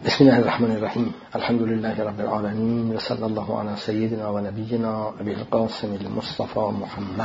بسم الله الرحمن الرحيم. الحمد لله رب العالمين، وصلى الله على سيدنا ونبينا أبي القاسم المصطفى محمد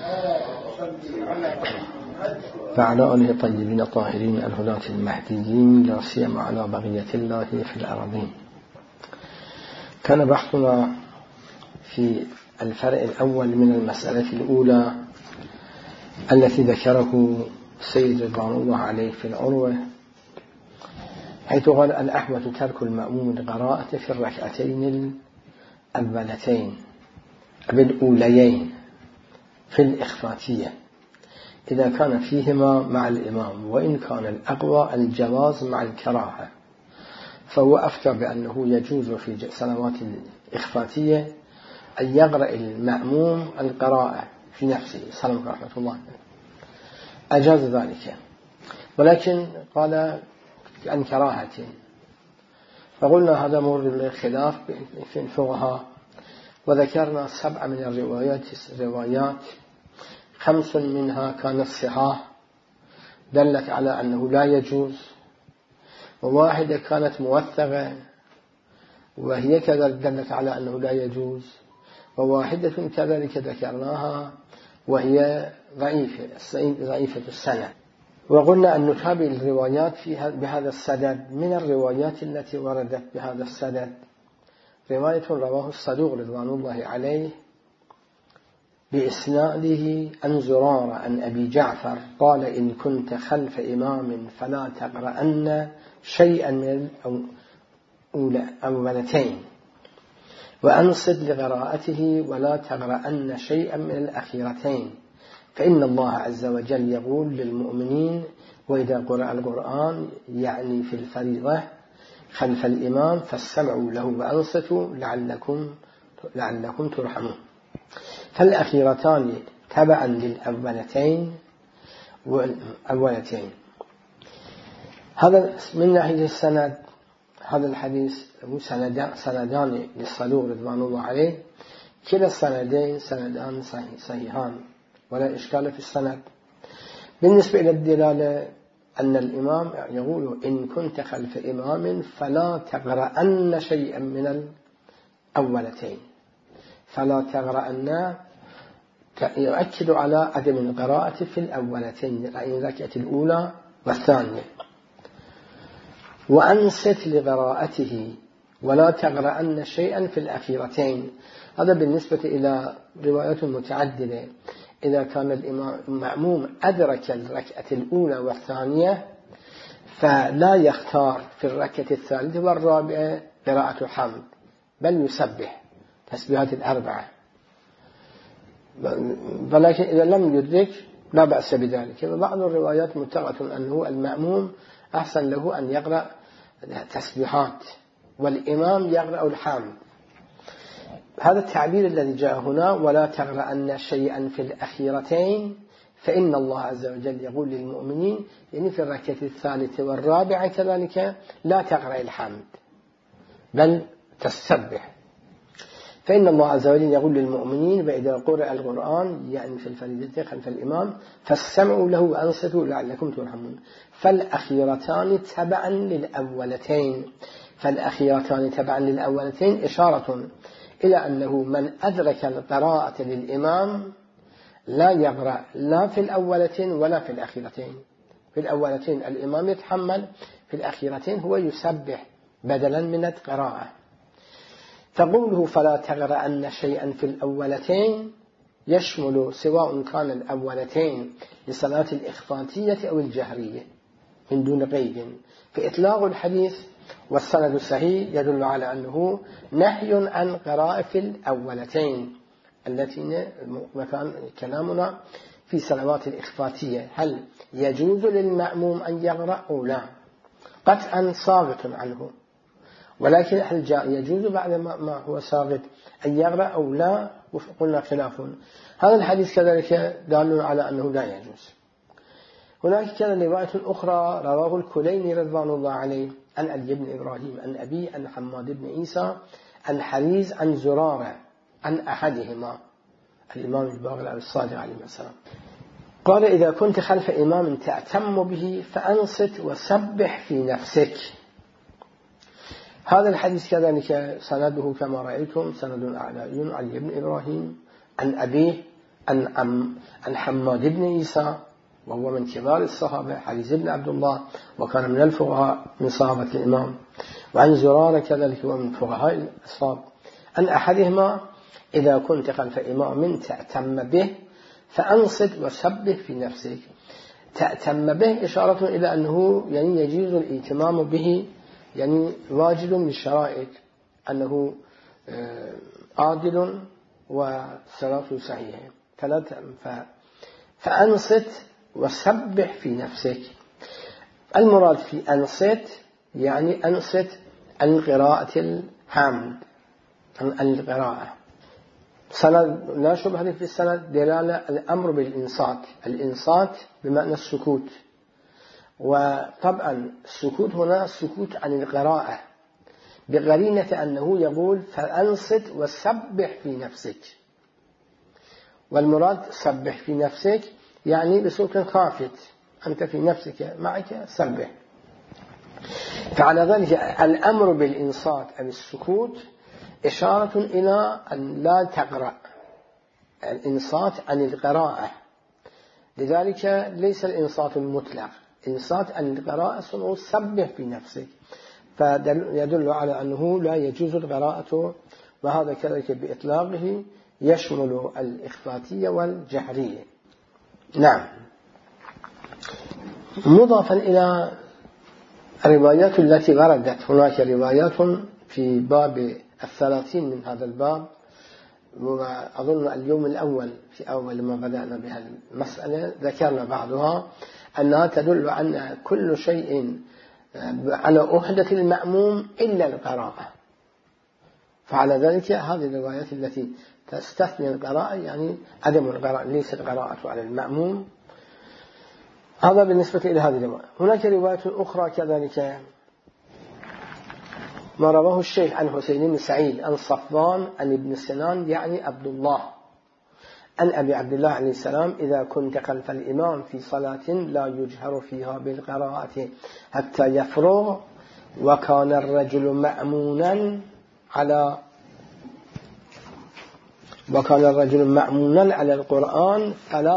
وعلى آله الطيبين الطاهرين الهداة المهديين، لا سيما على بقية الله في الأرضين. كان بحثنا في الفرع الأول من المسألة الأولى التي ذكره سيد رضوان الله عليه في العروة، حيث قال الأحوة ترك المأموم القراءة في الركعتين الأولتين بالأوليين في الإخفاتية إذا كان فيهما مع الإمام، وإن كان الأقوى الجواز مع الكراهة، فهو أفتى بأنه يجوز في صلوات الإخفاتية أن يقرأ المأموم القراءة في نفسه سلام رحمة الله، أجاز ذلك، ولكن قال عن كراهة. فقلنا هذا مورد للخلاف في الفقهاء، وذكرنا 7 من الروايات 5 منها كانت صحاح دلت على أنه لا يجوز، وواحدة كانت موثقة وهي كذلك دلت على أنه لا يجوز، وواحدة كذلك ذكرناها وهي ضعيفة السند. وقلنا أن نتابع الروايات بهذا السدد. من الروايات التي وردت بهذا السدد رواية رواه الصدوق رضوان الله عليه بإسناده عن زرارة عن أبي جعفر قال إن كنت خلف إمام فلا تقرأن شيئا من الأولتين وأنصت لقراءته ولا تقرأن شيئا من الأخيرتين، فإن الله عز وجل يقول للمؤمنين وإذا قرأ القرآن يعني في الفريضة خلف الإمام فاستمعوا له وأنصتوا لعلكم ترحمون. فالأخيرتان تبعا للأولتين والأولتين. هذا من ناحية السند. هذا الحديث له سندان للصدوق رضوان الله عليه، كلا السندين سندان صحيحان ولا إشكال في السند. بالنسبة إلى الدلالة أن الإمام يقول إن كنت خلف إمام فلا تقرأن شيئا من الأولتين، فلا تقرأن يؤكد على عدم القراءة في الأولتين الركعة الأولى والثانية، وأنصت لقراءته ولا تقرأن شيئا في الأخيرتين. هذا بالنسبة إلى روايات متعددة. إذا كان المأموم أدرك الركعة الأولى والثانية فلا يختار في الركعة الثالثة والرابعة قراءة الحمد، بل يسبح تسبيحات الأربعة، ولكن إذا لم يدرك لا بأس بذلك. بعض الروايات متفقة أنه المأموم أحسن له أن يقرأ تسبيحات والإمام يقرأ الحمد. هذا التعبير الذي جاء هنا ولا تقرأن شيئا في الأخيرتين، فإن الله عز وجل يقول للمؤمنين يعني في الركعة الثالثة والرابعة كذلك لا تقرأ الحمد بل تسبح. فإن الله عز وجل يقول للمؤمنين وإذا قرأ القرآن يعني في الفريضة خلف الإمام فاستمعوا له وأنصتوا لعلكم ترحمون. فالأخيرتان تبعا للأولتين. فالأخيرتان تبعا للأولتين إشارة إلى أنه من أدرك القراءة للإمام لا يقرأ لا في الأولتين ولا في الأخيرتين. في الأولتين الإمام يتحمل، في الأخيرتين هو يسبح بدلا من القراءة. فقوله فلا تقرأن شيئا في الأولتين يشمل سواء كان الأولتين لصلاة الإخفاتية أو الجهرية من دون قيد. في إطلاق الحديث والسند الصحيح يدل على أنه نهي عن قراءة في الأولتين التي مكان كلامنا في صلوات الإخفاتية. هل يجوز للمأموم أن يقرأ أو لا؟ قطعا ساقط عنه، ولكن هل يجوز بعد ما هو ساقط أن يقرأ أو لا؟ قلنا خلاف. هذا الحديث كذلك دال على أنه لا يجوز. هناك كان رواية أخرى رواه الكليني رضوان الله عليه عن علي بن إبراهيم عن أبي عن حماد بن عيسى عن حريز عن زرارة عن أحدهما الإمام الباقر الصادق عليه السلام قال إذا كنت خلف إمام تأتم به فأنصت وسبح في نفسك هذا الحديث كذلك سنده كما رأيتم سند أعلائي علي بن إبراهيم عن أبيه عن حماد بن عيسى وهو من كبار الصحابة حريز بن عبد الله وكان من الفقهاء من صحابة الإمام، وعن زرارة كذلك ومن فقهاء الأصحاب. أن أحدهما إذا كنت خلف إمام تأتم به فأنصت وسبه في نفسك. تأتم به إشارة إلى أنه يعني يجوز الائتمام به، يعني واجد من الشرائط أنه عادل وصلاته صحيحة. فأنصت وسبح في نفسك. المراد في أنصت يعني أنصت عن قراءة الحمد، عن القراءة. سند لا شبهة في السند دلالة الأمر بالإنصات. الإنصات بمعنى السكوت، وطبعا السكوت هنا سكوت عن القراءة بقرينة أنه يقول فأنصت وسبح في نفسك. والمراد سبح في نفسك يعني بصوت خافت، أنت في نفسك معك سبح. فعلى ذلك الأمر بالإنصات أو السكوت إشارة إلى أن لا تقرأ، الإنصات عن القراءة. لذلك ليس الإنصات المطلق، إنصات عن القراءة سنو سبح في نفسك، فيدل على أنه لا يجوز القراءة، وهذا كذلك بإطلاقه يشمل الإخفاتية والجهرية. نعم. مضافا إلى الروايات التي وردت، هناك روايات في باب 30 من هذا الباب، وأظن اليوم الأول في أول ما بدأنا بها المسألة ذكرنا بعضها أنها تدل أن كل شيء على أهدة المأموم إلا القراءة. فعلى ذلك هذه الروايات التي تستثني القراءة يعني عدم القراءة، ليس القراءة على المأموم. هذا بالنسبة إلى هذه الرواية. هناك رواية أخرى كذلك ما رواه الشيخ عن حسين بن سعيد عن صفوان عن ابن سنان يعني عبد الله عن أبي عبد الله عليه السلام إذا كنت خلف الإمام في صلاة لا يجهر فيها بالقراءة حتى يفرغ وكان الرجل مأمونا على القرآن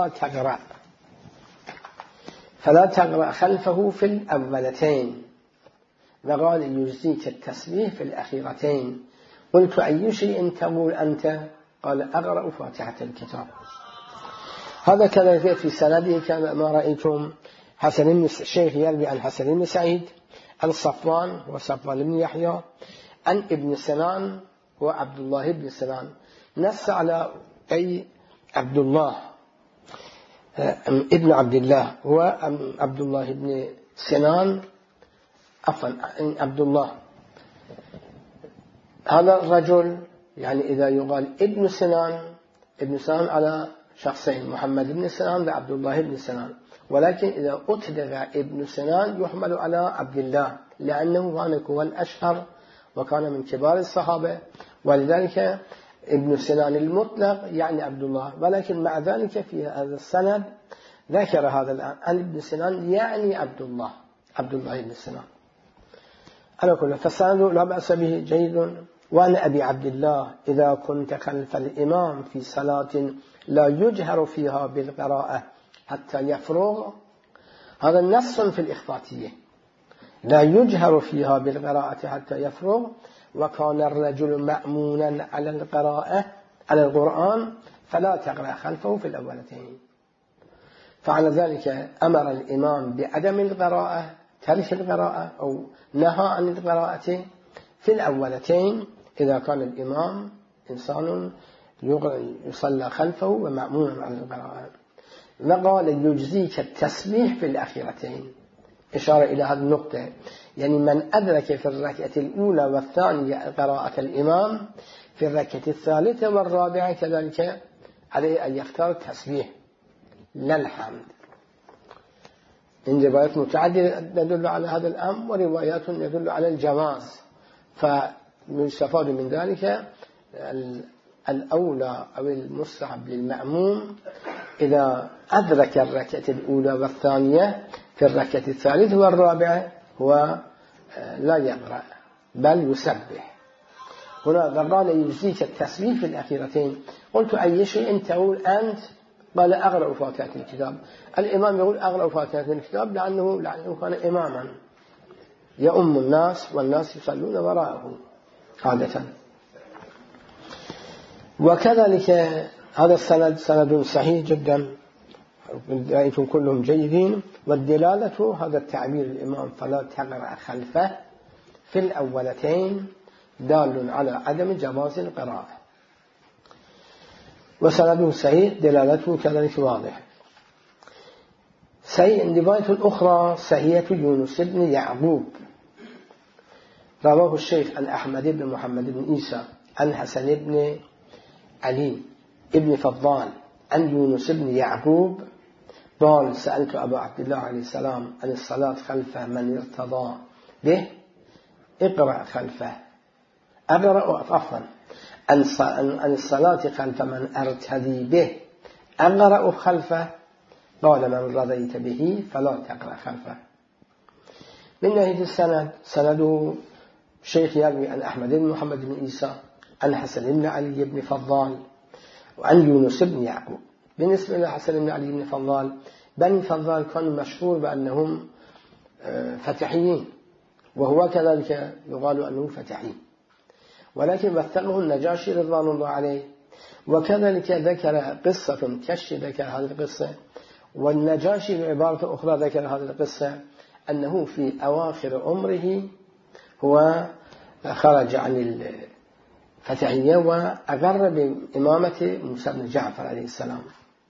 فلا تقرأ خلفه في الأولتين، وقال يجزيك التسبيح في الأخيرتين. قلت أي شيء تقول أنت؟ قال أقرأ فاتحة الكتاب. هذا كذلك في سنده كما رأيتم حسن الشيخ يروي عن حسن بن سعيد عن صفوان وصفوان بن يحيى عن ابن سنان وعبد الله بن سنان، نص على أي عبد الله ابن عبد الله وعبد الله بن سنان عبد الله. هذا الرجل يعني إذا يقال ابن سنان على شخصين، محمد بن سنان وعبد الله بن سنان، ولكن إذا أطلق ابن سنان يحمل على عبد الله لأنه هو الأشهر وكان من كبار الصحابة، ولذلك ابن سنان المطلق يعني عبد الله. ولكن مع ذلك في هذا السند ذكر هذا الآن عن ابن سنان يعني عبد الله بن سنان. على كل فالسند لا بأس به جيد. وعن أبي عبد الله إذا كنت خلف الإمام في صلاة لا يجهر فيها بالقراءة حتى يفرغ، هذا نص في الإخفاتية، لا يجهر فيها بالقراءة حتى يفرغ وكان الرجل مأمونا على القرآن فلا تقرأ خلفه في الأولتين. فعلى ذلك أمر الإمام بعدم القراءة، ترك القراءة أو نهى عن القراءة في الأولتين إذا كان الإمام إنسان يصلى خلفه ومأمون على القراءة. وقال يجزيك التسبيح في الأخيرتين، إشارة إلى هذه النقطة، يعني من أدرك في الركعة الأولى والثانية قراءة الإمام في الركعة الثالثة والرابعة كذلك عليه أن يختار التسبيح لا الحمد. إن روايات متعددة تدل على هذا الأمر وروايات يدل على الجواز، فيستفاد من ذلك الأولى أو المستحب للمأموم إذا أدرك الركعة الأولى والثانية في الركعة الثالثة والرابعة هو لا يقرأ بل يسبح. هنا قال يجزيك التسبيح في الأخيرتين. قلت أي شيء تقول أنت؟ قال أقرأ فاتحة الكتاب. الإمام يقول أقرأ فاتحة الكتاب لأنه كان إماما يؤم الناس والناس يصلون وراءه عادة. وكذلك هذا السند سند صحيح جدا، رأيتم كلهم جيدين. والدلالة هذا التعبير الإمام فلا تقرأ خلفه في الأولتين دال على عدم جواز القراءة، وسنده صحيح دلالته كذلك واضح. رواية الأخرى صحيحة يونس بن يعقوب رواه الشيخ عن أحمد بن محمد بن عيسى عن حسن بن علي ابن فضال عن يونس بن يعقوب قال سألت أبا عبد الله عليه السلام عن الصلاة خلف من ارتضى به. اقرأ خلفه، عفوا عن الصلاة خلف من ارتدي به أقرأ خلفه. قال من رضيت به فلا تقرأ خلفه. من ناحية السند سنده شيخ يروي عن أحمد بن محمد بن عيسى عن حسن بن علي بن فضال وعن يونس بن يعقوب. بالنسبة لحسن بن علي بن فضال، بني فضال كانوا مشهور بأنهم فتحيين، وهو كذلك يقال أنه فتحي، ولكن وثقه النجاشي رضوان الله عليه. وكذلك ذكر قصة كشف ذكر هذه القصة، والنجاشي بعبارة أخرى ذكر هذه القصة أنه في أواخر عمره هو خرج عن الفتحية وأقر بإمامة موسى بن جعفر عليه السلام.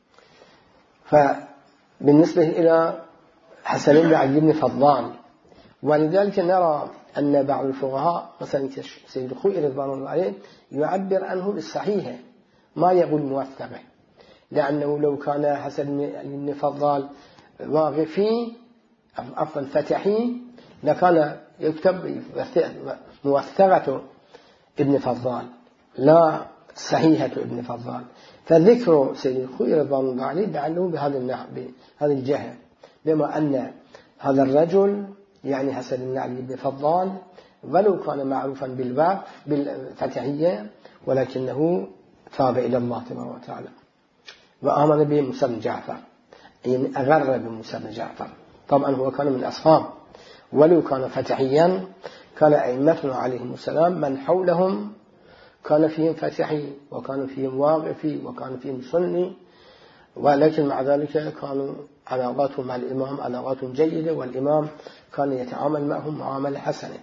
فبالنسبة إلى حسن بن علي بن فضال، ولذلك نرى أن بعض الفقهاء مثلا سيد الخوئي رضوان الله عليه يعبر عنه بالصحيح ما يقول موثقه، لأنه لو كان حسن بن فضال واقفي عفوا فتحي لكان يكتب موثقة ابن فضال لا صحيحة ابن فضال. فذكر سيد الخوئي رضوان الله عليه دعله بهذه الجهة، بما أن هذا الرجل يعني حسن بن علي بن فضال ولو كان معروفا بالفتحية ولكنه تاب إلى الله تبارك وتعالى وآمن به موسى بن جعفر، يعني أغر بموسى بن جعفر. طبعا هو كان من أصحاب، ولو كان فتحيا كان أئمتنا عليهم السلام من حولهم كان فيهم فتحي وكان فيهم واقفي وكان فيهم سني، ولكن مع ذلك كانوا علاقاتهم مع الإمام علاقات جيدة، والإمام كان يتعامل معهم معاملة حسنة.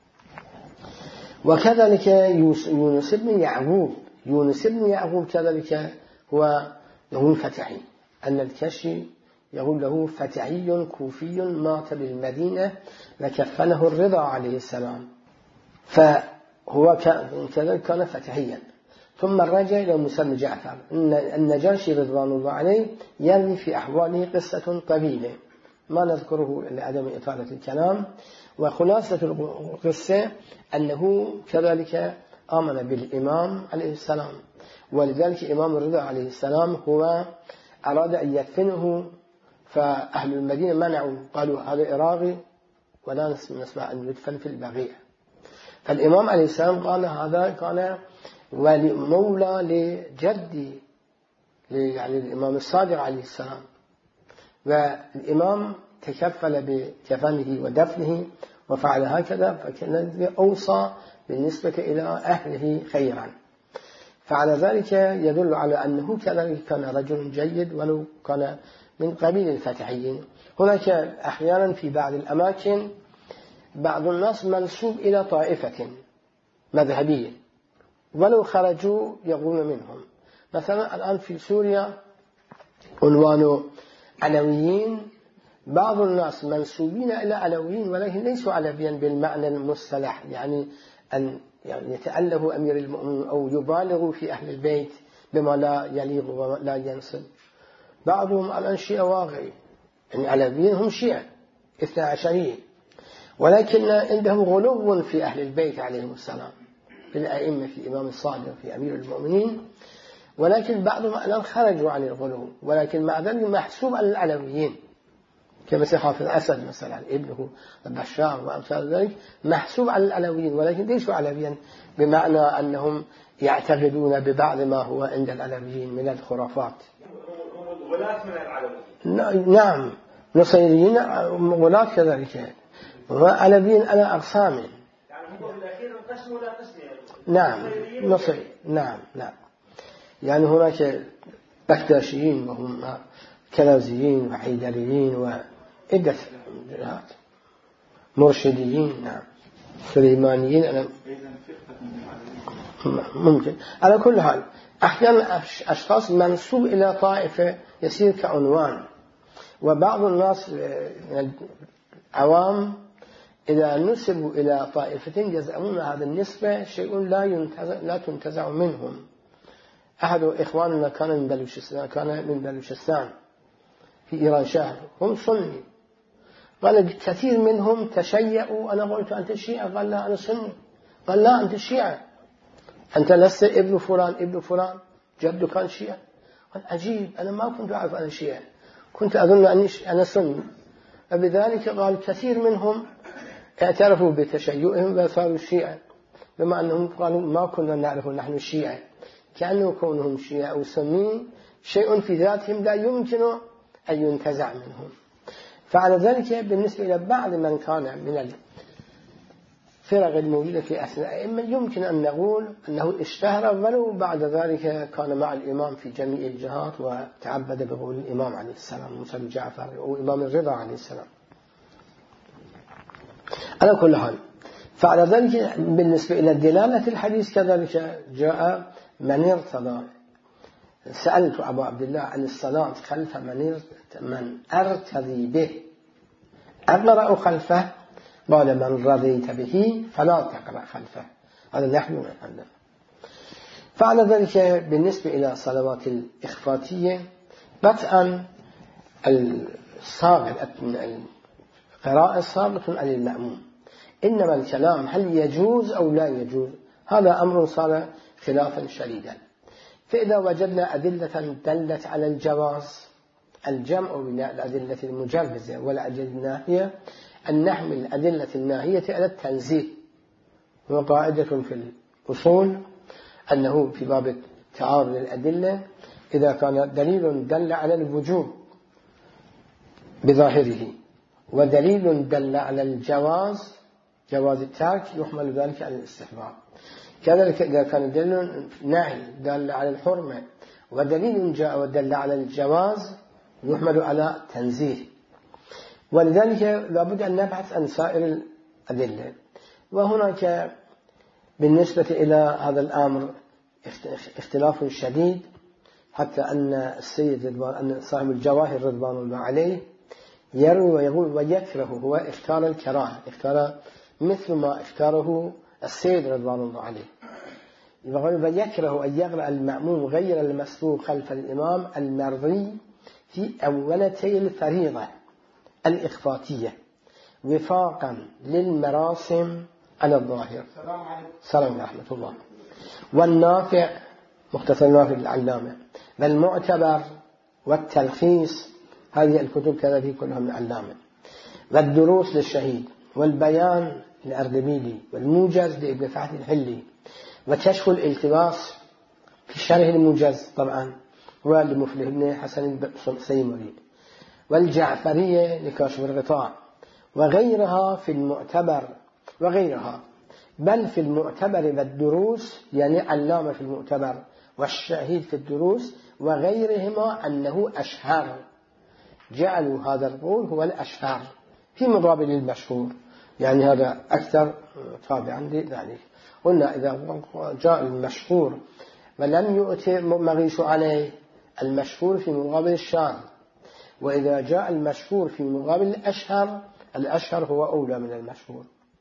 وكذلك يونس بن يعقوب كذلك هو يقول فتحي، أن الكشي يقول له فتحي كوفي مات بالمدينة لكفله الرضا عليه السلام، فهو كذلك كان فتحيا. ثم رجع إلى موسى بن جعفر. النجاشي رضوان الله عليه يروي في أحواله قصة طويلة ما نذكره لعدم إطالة الكلام، وخلاصة القصة أنه كذلك آمن بالإمام عليه السلام، ولذلك إمام الرضا عليه السلام هو أراد أن يدفنه، فأهل المدينة منعوا، قالوا هذا إراغي ولا نسمع أن يدفن في البقيع. فالإمام عليه السلام قال هذا كان مولى لجدي يعني الإمام الصادق عليه السلام، والإمام تكفل بكفنه ودفنه وفعل هكذا، فكان أوصى بالنسبة إلى أهله خيرا. فعلى ذلك يدل على أنه كذلك كان رجل جيد ولو كان من قبيل الفتحيين. هناك أحيانا في بعض الأماكن بعض الناس منسوب إلى طائفة مذهبية ولو خرجوا يقولون منهم. مثلا الآن في سوريا عنوان علويين، بعض الناس منسوبين إلى علويين ولكن ليسوا علويين بالمعنى المصطلح، يعني أن يتأله أمير المؤمنين أو يبالغوا في أهل البيت بما لا يليق ولا ينصب. بعضهم الآن شيعة واقعي، يعني علويين هم شيعة 12 ولكن عندهم غلو في أهل البيت عليهم السلام، في الأئمة، في إمام الصادق، في أمير المؤمنين، ولكن بعضهم الآن خرجوا عن الغلو، ولكن مع ذلك محسوب على العلويين كمثل حافظ أسد مثلا ابنه بشار وأمثال ذلك محسوب على العلويين، ولكن ليسوا علويين بمعنى أنهم يعتقدون ببعض ما هو عند العلويين من الخرافات. ولاة من العلويين. نعم، نصيريين ولاة كذلك، وعلويين على أقسام. يعني هم بالأخير انقسموا إلى قسمين. نعم نصير. نعم. يعني هناك بكتاشيين وهم كنازيين وحيدريين وعدة جهات، مرشديين. نعم، سليمانيين. أنا ممكن على كل حال أحيانا أشخاص منسوب إلى طائفة يصير كعنوان، وبعض الناس من العوام إذا نسبوا إلى طائفة يزعمون هذا النسبة شيء لا تنتزع منهم. أحد إخواننا كان من بلوشستان في إيران شهر، هم سني، قال كثير منهم تشيعوا. أنا قلت أنت شيعة؟ قال لا أنا سني. قال لا أنت شيعة، أنت لست ابن فلان جد كان شيعة. قال عجيب، أنا ما كنت أعرف أنا شيعة، كنت أظن أني أنا سني. وبذلك قال كثير منهم اعترفوا بتشيعهم وصاروا شيعة، بما أنهم قالوا ما كنا نعرف نحن الشيعة، كأنه كونهم شيعة أو سني شيء في ذاتهم لا يمكن أن ينتزع منهم. فعلى ذلك بالنسبة إلى بعض من كان من الفرق الموجودة في أثناء يمكن أن نقول أنه اشتهر، ولو بعد ذلك كان مع الإمام في جميع الجهات وتعبد بقول الإمام عليه السلام موسى بن جعفر أو إمام الرضا عليه السلام. على كل حال، فعلى ذلك بالنسبة إلى دلالة الحديث كذلك جاء من ارتضى. سألت أبو عبد الله عن الصلاة خلف من أرتضي به أقرأ خلفه؟ قال من رضيت به فلا تقرأ خلفه. هذا نحن نعلم. فعلى ذلك بالنسبة إلى صلوات الإخفاتية قطعا القراءة صاغة عن المأموم، إنما الكلام هل يجوز أو لا يجوز هذا أمر صار خلافا شديدا. فإذا وجدنا أدلة دلت على الجواز، الجمع بين الأدلة المجوزة والأدلة الناهية، أن نحمل الأدلة الناهية على التنزيه. وقاعدة في الأصول أنه في باب تعارض الأدلة إذا كان دليل دل على الوجوب بظاهره ودليل دل على الجواز، جواز الترك، يحمل ذلك على الاستحباب. كذلك إذا كان دليل نهي دل على الحرمة ودليل جاء ودل على الجواز يحمل على تنزيه. ولذلك لابد أن نبحث عن سائر الأدلة. وهناك بالنسبة إلى هذا الأمر اختلاف شديد، حتى أن السيد أن صاحب الجواهر رضوان الله عليه يروي ويقول ويكره، هو اختار الكراهة، اختار مثل ما اختاره السيد رضوان الله عليه، يقول ويكره أن يقرأ المأموم غير المسبوق خلف الإمام المرضي في أولتي الفريضة الإخفاتية وفاقا للمراسم على الظاهر. سلام ورحمة الله. والنافع مختصر نافع العلامة، والمعتبر والتلخيص هذه الكتب كذلك كلها من العلامة، والدروس للشهيد، والبيان للأردبيلي، والموجز لابن فتح الحلي، وكشف الالتباس في شرح الموجز طبعا ولمفلح بن حسن السيمري، والجعفرية لكاشف الغطاء، وغيرها في المعتبر وغيرها، بل في المعتبر والدروس، يعني علامة في المعتبر والشهيد في الدروس وغيرهما أنه أشهر، جعلوا هذا القول هو الأشهر في مقابل المشهور، يعني هذا أكثر تابعا لذلك. قلنا إذا جاء المشهور ولم يؤتي مغيش عليه، المشهور في مقابل الشاذ، وإذا جاء المشهور في مقابل الأشهر، الأشهر هو أولى من المشهور.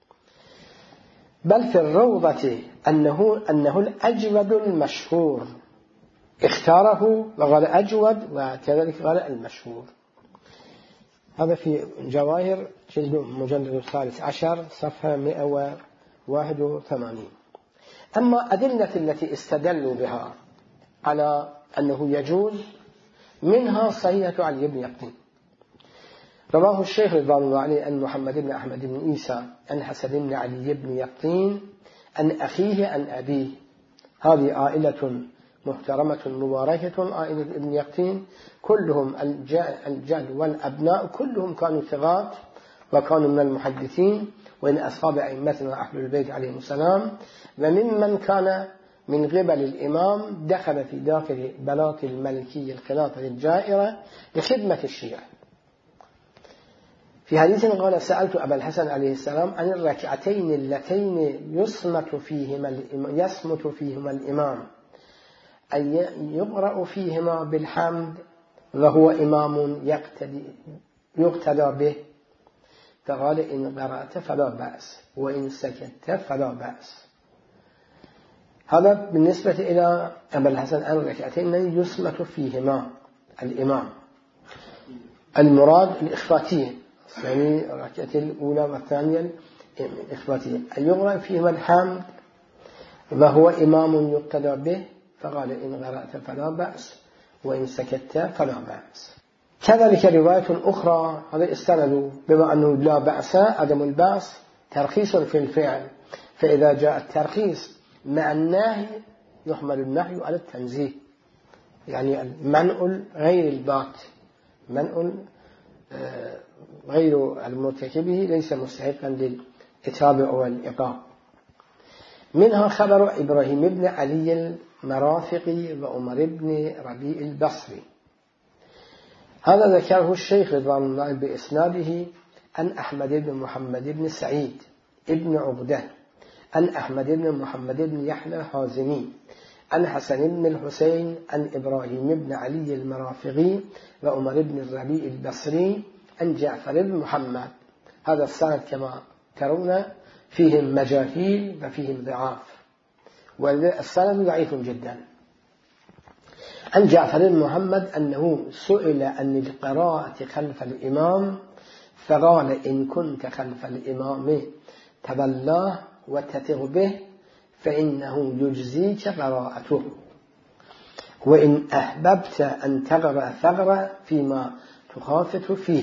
بل في الروضة أنه الأجود المشهور، اختاره وقال أجود، وكذلك قال المشهور. هذا في جواهر جلد مجلد الثالث عشر صفحة 181. أما أدلة التي استدلوا بها على أنه يجوز منها صحيحة علي بن يقطين، رواه الشيخ رضوان الله عليه عن محمد بن أحمد بن عيسى عن حسن بن علي بن يقطين عن أخيه عن أبيه. هذه عائلة محترمة مباركة، عائلة ابن يقطين، كلهم الجد والأبناء كلهم كانوا ثقات وكانوا من المحدثين وإن أصحاب أئمتنا أهل البيت عليهم السلام. وممن كان من قبل الإمام دخل في داخل بلاط الملكي الخلافة الجائرة لخدمة الشيعة. في حديث قال: سألت أبا الحسن عليه السلام عن الركعتين اللتين يصمت فيهما الإمام أن يقرأ فيهما بالحمد وهو إمام يقتدى به، فقال: إن قرأت فلا بأس وإن سكت فلا بأس. هذا بالنسبة إلى أبا الحسن عن الركعتين يصمت فيهما الإمام. المراد الإخفاتية، يعني الركعة الأولى والثانية الإخفاتية، أن يقرأ فيهما الحمد وهو إمام يقتدى به، فقال: إن قرأت فلا بأس وإن سكت فلا بأس. كذلك رواية أخرى هذا استندوا بما أنه لا بأس، عدم البأس ترخيص في الفعل، فإذا جاء الترخيص مع النهي يحمل النهي على التنزيه، يعني المنع غير البات، منع غير المرتكبه ليس مستحقا للإتابة والإقامة. منها خبر إبراهيم بن علي المرافقي وعمر بن ربيع البصري. هذا ذكره الشيخ رضوان الله بإسناده عن أحمد بن محمد بن سعيد ابن عقدة عن أحمد بن محمد بن يحيى الحازمي عن حسن بن الحسين عن إبراهيم بن علي المرافقي وعمر بن الربيع البصري عن جعفر بن محمد. هذا السند كما ترون فيهم مجاهيل وفيهم ضعاف، والسند ضعيف جدا. عن جعفر بن محمد أنه سئل عن القراءة خلف الإمام فقال: إن كنت خلف الإمام تبلاه وتتغ به فإنه يجزيك قراءته، وإن أحببت أن تقرأ فاقرأ فيما تخافت فيه،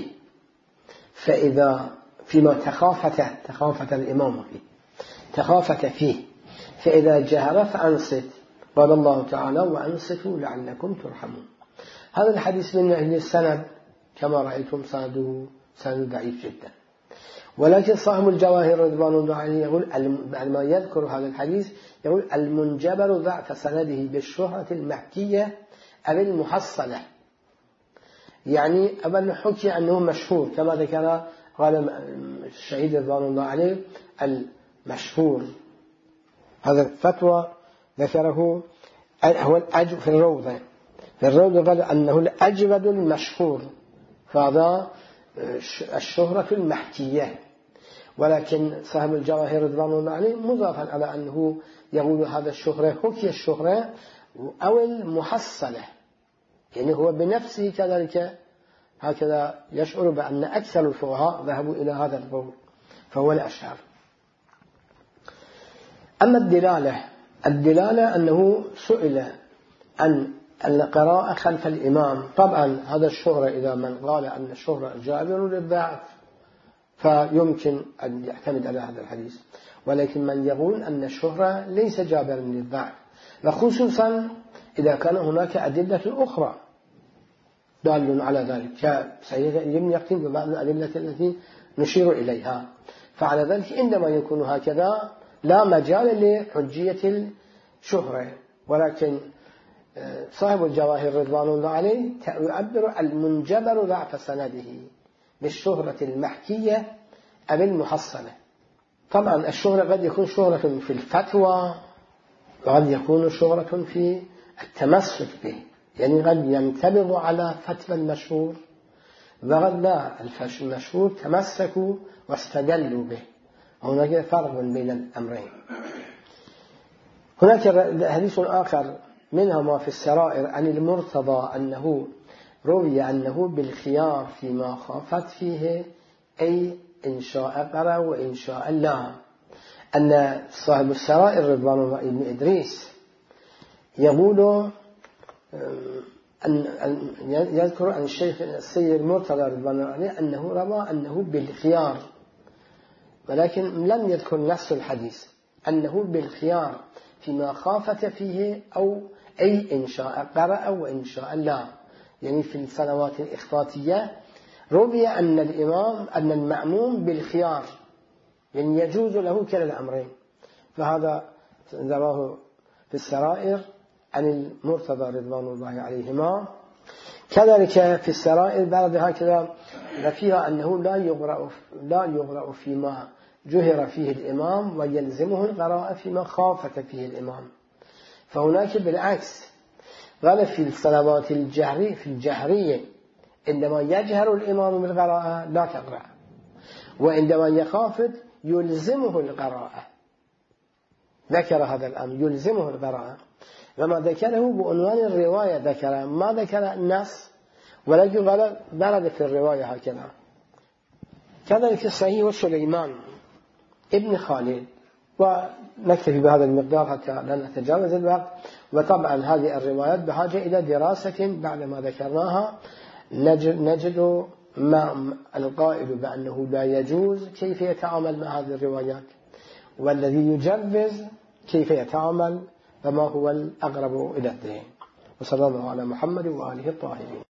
فإذا فيما تخافت الإمام فيه تخافت فيه، فإذا جهر فأنصت. قال الله تعالى: وأنصتوا لعلكم ترحمون. هذا الحديث من أهل السند كما رأيتم سند ضعيف جدا، ولكن صاحب الجواهر رضوان الله عليه يقول بعد ما يذكر هذا الحديث يقول: المنجبر ضعف سنده بالشهرة المحكية أو المحصلة، يعني أبن حكي أنه مشهور كما ذكر قال الشهيد رضوان الله عليه المشهور. هذا الفتوى ذكره هو الأجود في الروضة قال أنه الأجود المشهور، فهذا الشهرة المحكية. ولكن صاحب الجواهر رضوان الله عليه مضافا على أنه يقول هذا الشهرة حكي الشهرة أو المحصلة، يعني هو بنفسه كذلك هكذا يشعر بأن أكثر الفقهاء ذهبوا إلى هذا القول فهو الأشهر. أما الدلالة أنه سئل عن القراءة خلف الإمام. طبعا هذا الشهرة إذا من قال أن الشهرة جابر للضعف فيمكن أن يعتمد على هذا الحديث، ولكن من يقول أن الشهرة ليس جابر للضعف، وخصوصا إذا كان هناك أدلة أخرى دال على ذلك كسيد ابن يقطين وبعض الأدلة التي نشير إليها، فعلى ذلك عندما يكون هكذا لا مجال لحجية الشهرة. ولكن صاحب الجواهر رضوان الله عليه يعبر المنجبر ضعف سنده بالشهرة المحكية أو المحصلة. طبعا الشهرة قد يكون شهرة في الفتوى وقد يكون شهرة في التمسك به، يعني قد ينتبه على فتوى المشهور وقد لا المشهور تمسكوا واستدلوا به. هناك فرق بين الأمرين. هناك حديث آخر منها ما في السرائر عن المرتضى أنه روي أنه بالخيار فيما خافت فيه، أي إن شاء قرأ وإن شاء لا، أن صاحب السرائر رضوان الله ابن إدريس يقول يذكر عن الشيخ السيد المرتضى رضوان الله عليه أنه روى أنه بالخيار، ولكن لم يذكر نفس الحديث أنه بالخيار فيما خافت فيه أي إن شاء قرأ وإن شاء لا. يعني في الصلوات الإخفاتية روي أن المأموم بالخيار، يعني يجوز له كلا الأمرين. فهذا رواه في السرائر عن المرتضى رضوان الله عليهما. كذلك في السرائر بعد هكذا فيها أنه لا يقرأ فيما جهر فيه الإمام ويلزمه القراءة فيما خافت فيه الإمام. فهناك بالعكس، قال في الصلوات الجهرية عندما يجهر الإمام بالقراءة لا تقرأ، وعندما يخافت يلزمه القراءة. ذكر هذا الأمر يلزمه القراءة، وما ذكره بعنوان الرواية ذكر، ما ذكر النص، ولكن ورد في الرواية هكذا. كذلك الصحيح سليمان ابن خالد. ونكتفي بهذا المقدار حتى لا نتجاوز الوقت. وطبعا هذه الروايات بحاجة إلى دراسة بعد ما ذكرناها. نجد مع القائل بأنه لا يجوز كيف يتعامل مع هذه الروايات، والذي يجوز كيف يتعامل، وما هو الأقرب إلى الذهن. وصلى الله على محمد وآله الطاهرين.